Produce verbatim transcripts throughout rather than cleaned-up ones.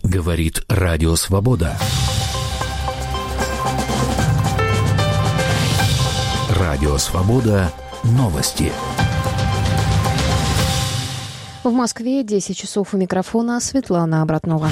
Говорит Радио Свобода. Радио Свобода. Новости. В Москве десять часов, у микрофона Светлана Обратнова.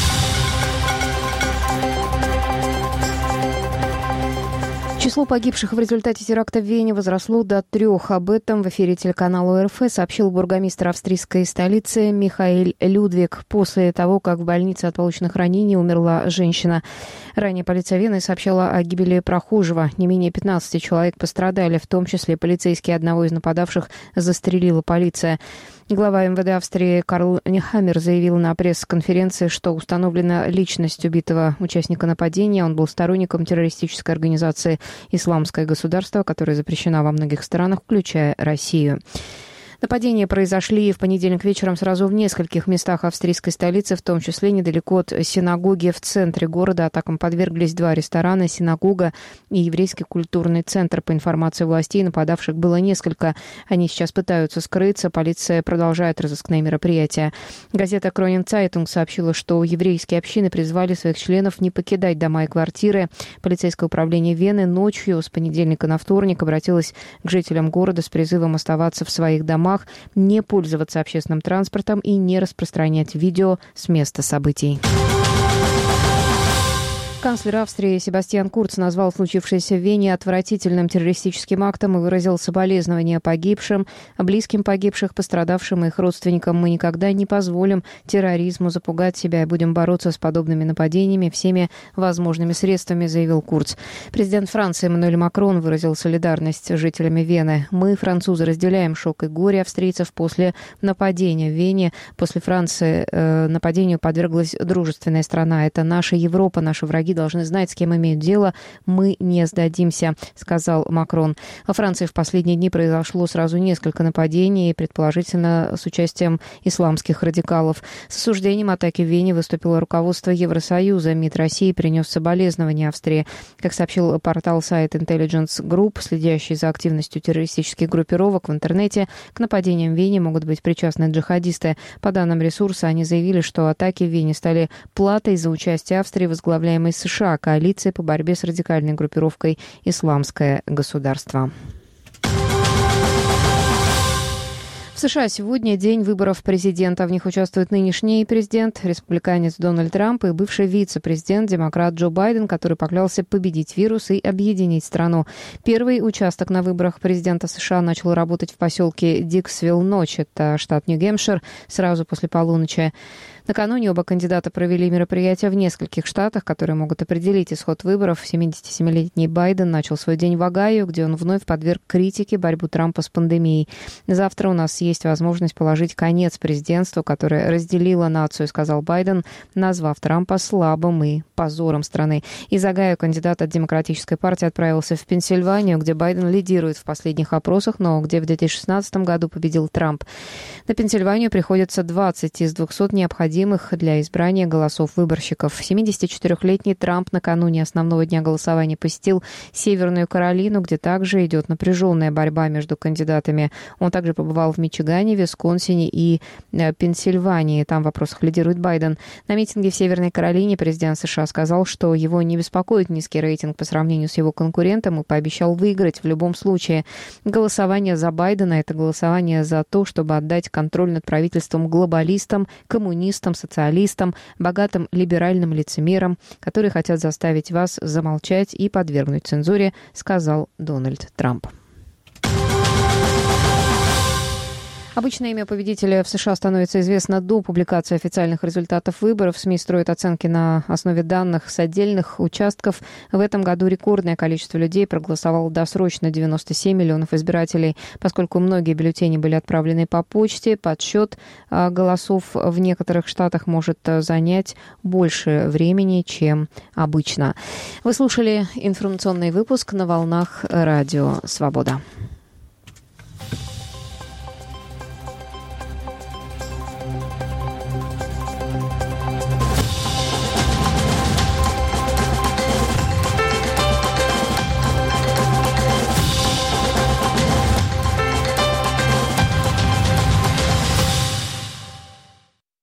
Число погибших в результате теракта в Вене возросло до трех. Об этом в эфире телеканала ОРФ сообщил бургомистр австрийской столицы Михаэль Людвиг после того, как в больнице от полученных ранений умерла женщина. Ранее полиция Вены сообщала о гибели прохожего. Не менее пятнадцати человек пострадали, в том числе полицейский одного из нападавших застрелила полиция. Глава МВД Австрии Карл Нехаммер заявил на пресс-конференции, что установлена личность убитого участника нападения. Он был сторонником террористической организации «Исламское государство», которая запрещена во многих странах, включая Россию. Нападения произошли в понедельник вечером сразу в нескольких местах австрийской столицы, в том числе недалеко от синагоги в центре города. Атакам подверглись два ресторана, синагога и еврейский культурный центр. По информации властей, нападавших было несколько. Они сейчас пытаются скрыться. Полиция продолжает разыскные мероприятия. Газета «Кронин Цайтунг» сообщила, что еврейские общины призвали своих членов не покидать дома и квартиры. Полицейское управление Вены ночью с понедельника на вторник обратилось к жителям города с призывом оставаться в своих домах, не пользоваться общественным транспортом и не распространять видео с места событий. Канцлер Австрии Себастьян Курц назвал случившееся в Вене отвратительным террористическим актом и выразил соболезнования погибшим, близким погибших, пострадавшим и их родственникам. Мы никогда не позволим терроризму запугать себя и будем бороться с подобными нападениями всеми возможными средствами, заявил Курц. Президент Франции Эммануэль Макрон выразил солидарность с жителями Вены. Мы, французы, разделяем шок и горе австрийцев после нападения в Вене. После Франции э, нападению подверглась дружественная страна. Это наша Европа, наши враги должны знать, с кем имеют дело. Мы не сдадимся, сказал Макрон. Во Франции в последние дни произошло сразу несколько нападений, предположительно с участием исламских радикалов. С осуждением атаки в Вене выступило руководство Евросоюза. МИД России принес соболезнования Австрии. Как сообщил портал сайт Intelligence Group, следящий за активностью террористических группировок в интернете, к нападениям в Вене могут быть причастны джихадисты. По данным ресурса, они заявили, что атаки в Вене стали платой за участие Австрии, возглавляемой США, коалиции по борьбе с радикальной группировкой «Исламское государство». В США сегодня день выборов президента. В них участвует нынешний президент, республиканец Дональд Трамп, и бывший вице-президент, демократ Джо Байден, который поклялся победить вирус и объединить страну. Первый участок на выборах президента США начал работать в поселке Диксвилл-Ночь, это штат Нью-Гэмпшир, сразу после полуночи. Накануне оба кандидата провели мероприятия в нескольких штатах, которые могут определить исход выборов. семидесятисемилетний Байден начал свой день в Огайо, где он вновь подверг критике борьбу Трампа с пандемией. Завтра у нас есть возможность положить конец президентству, которое разделило нацию, сказал Байден, назвав Трампа слабым и позором страны. Из Огайо кандидат от Демократической партии отправился в Пенсильванию, где Байден лидирует в последних опросах, но где в две тысячи шестнадцатом году победил Трамп. На Пенсильванию приходится двадцать из двухсот необходимых для избрания голосов выборщиков. семидесятичетырехлетний Трамп накануне основного дня голосования посетил Северную Каролину, где также идет напряженная борьба между кандидатами. Он также побывал в Мичигане, Висконсине и Пенсильвании. Там в вопросах лидирует Байден. На митинге в Северной Каролине президент США сказал, что его не беспокоит низкий рейтинг по сравнению с его конкурентом и пообещал выиграть в любом случае. Голосование за Байдена – это голосование за то, чтобы отдать контроль над правительством глобалистам, коммунистам, социалистам, богатым либеральным лицемерам, которые хотят заставить вас замолчать и подвергнуть цензуре, сказал Дональд Трамп. Обычно имя победителя в США становится известно до публикации официальных результатов выборов. СМИ строят оценки на основе данных с отдельных участков. В этом году рекордное количество людей проголосовало досрочно — девяносто семь миллионов избирателей. Поскольку многие бюллетени были отправлены по почте, подсчет голосов в некоторых штатах может занять больше времени, чем обычно. Вы слушали информационный выпуск на волнах Радио Свобода.